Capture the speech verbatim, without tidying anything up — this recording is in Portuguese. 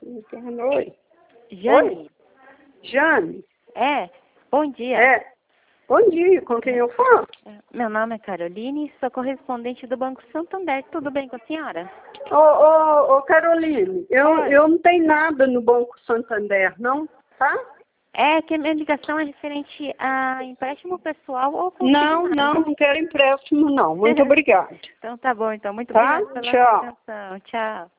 Oi. Jane? Oi? Jane? É, bom dia. É. Bom dia, com quem eu falo? Meu nome é Caroline, sou correspondente do Banco Santander. Tudo bem com a senhora? Ô, ô, ô Caroline, eu, É. eu não tenho nada no Banco Santander, não, tá? É que a minha ligação é referente a empréstimo pessoal ou Não, consignado. não, não quero empréstimo, não. Muito obrigada. Então tá bom, então. Muito Tá? obrigada pela Tchau. atenção. Tchau.